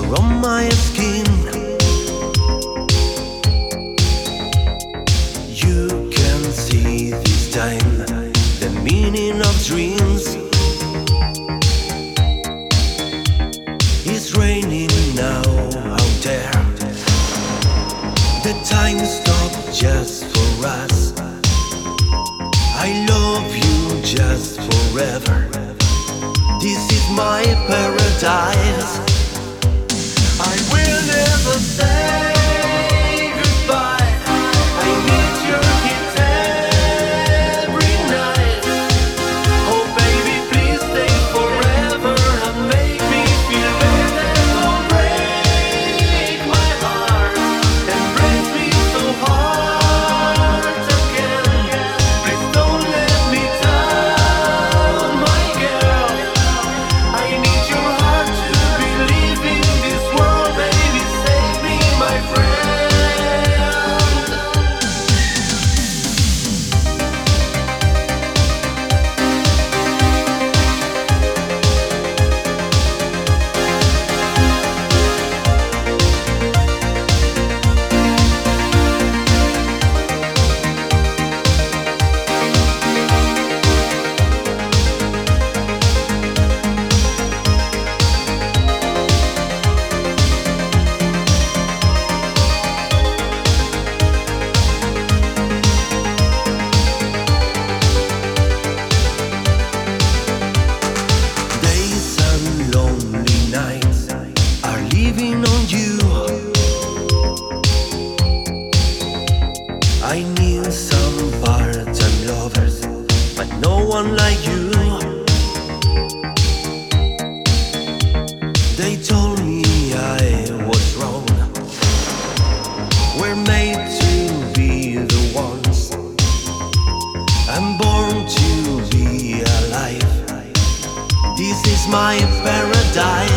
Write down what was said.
are on my skin. You can see this time the meaning of dreams. It's raining now out there. The time stopped just for us. I love you just forever. This is my paradise. I will never say goodbye. I need your kiss every night. Oh baby, please stay forever and make me feel better. Don't break my heart and break me so hard again. Please don't let me down, my girl. I need your heart to believe in this world, baby. Save me, my friend. Days and lonely nights are living on you. I need some part-time lovers, but no one like you. They told me I was wrong. We're made to be the ones. I'm born to be alive. This is my paradise.